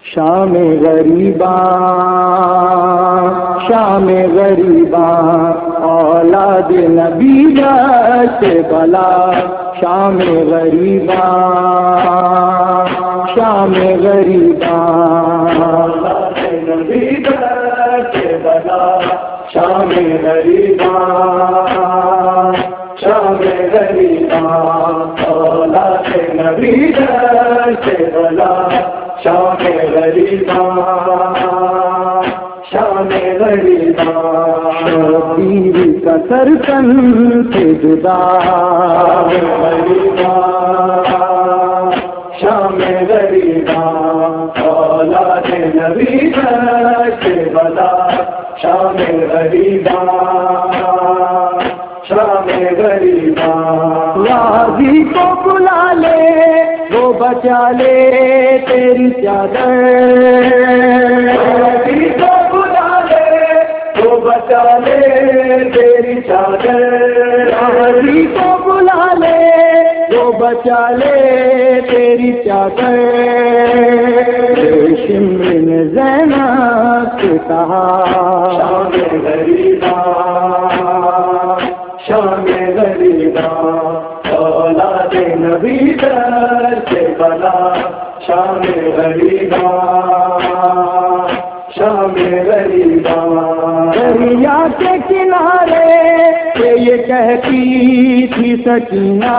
شام غریباں شام غریباں اولاد نبی سے بلا شام غریباں شام غریباں اولاد نبی سے بلا شام غریباں شام غریباں اولاد نبی سے بلا شام غریباں شام غریباں شبیر کا سر تن سے جدا غریباں شام غریباں اولاد نبی سے بلا شام غریباں شام غریباں غازی کو بلا لے وہ بچا لے تیری چادر غازی کو بلا لے وہ بچا لے تیری چادر غازی کو بلا لے وہ بچا لے تیری چادر شمر نے زینب سے کہا شام غریباں شام غریباں اولاد نبی سے بلا شام غریباں شام غریباں دریا کے کنارے سے یہ کہتی تھی سکینہ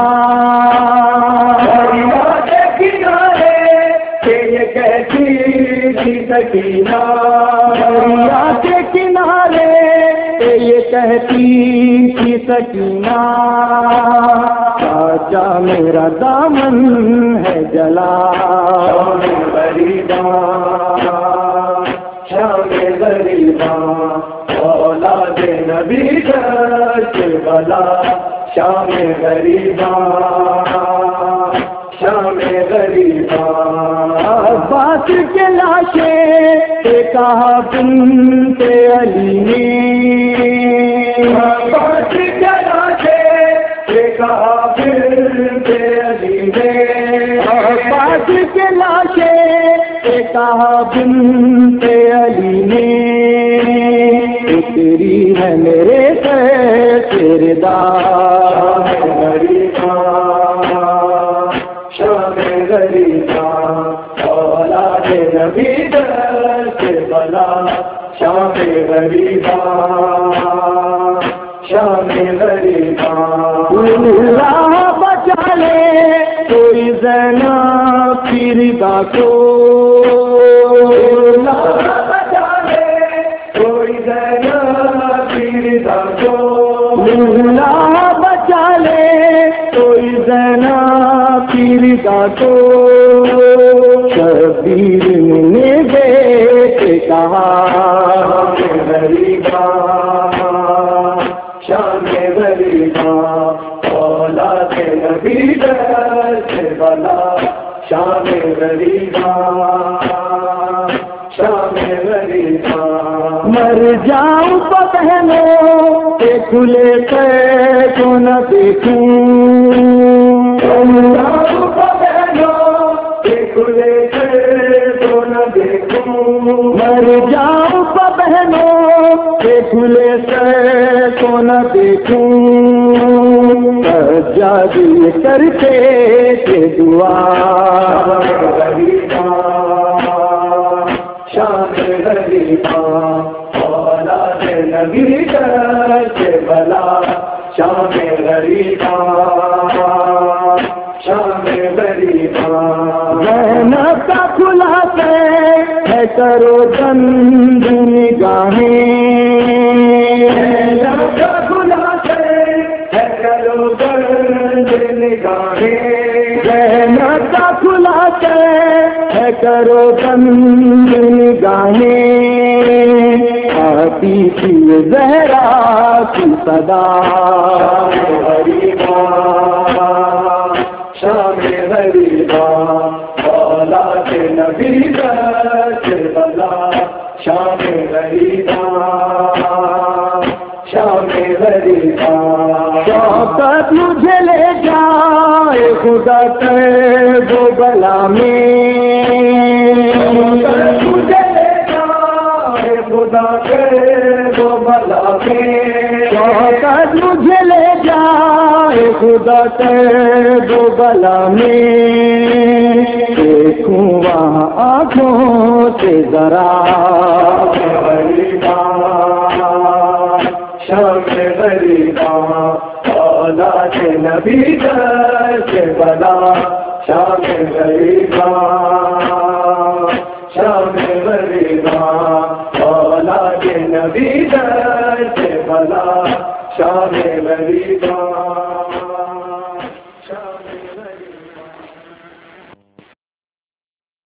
دریا کے کنارے سے یہ کہتی تھی سکینہ دریا کے کنارے سے یہ کہتی تھی سکینہ چاچا میرا دامن ہے جلا شام غریباں شام غریباں اولاد نبی سے بلا شام غریباں شام غریباں عباس کے لاشے سے کہا بنت علی نے عباس کے لاشے سے کہا بنت علی نے عباس کے لاشے سے کہا بنت علی نے تیری ہے میرے تیرے دار غریباں شام غریباں اولاد نبی سے بلا شام غریباں شام غریباں اللہ بچا لے کوئی زینب کی رضا کو بچا لے کوئی زینب کی رضا کو اللہ بچا لے کوئی زینب کی رضا کو شبیر نے دیکھ کہا غریباں شام غریباں اولاد نبی سے بلا شام غریباں شام غریباں مر جاؤں تو بہنوں کے کھلے کو نہ دیکھوں مر جاؤں تو بہنوں کے کھلے کو نہ دیکھوں مر جاؤں تو بہنوں کے کھلے کو نہ دیکھوں جادی کرتے تھے دعا غریباں شام غریباں اولاد نبی سے بلا شام غریباں شام غریباں زینب کا کھلا ہے کرو بند نگاہیں زینب کا کھلا ہے کرو بند نگاہیں زینب کا کھلا ہے کرو بند نگاہیں آتی تھی زہرا کی صدا غریباں شام غریباں اولاد نبی سے بلا شام غریباں شام غریباں شوقت مجھے لے جائے خدا کے وہ بلا میں خدا کر دو بلا میں دیکھوں وہاں آنکھوں سے ذرا شام غریباں اولاد نبی در سے بلا شام غریباں شام غریباں اولاد نبی در سے بلا شام غریباں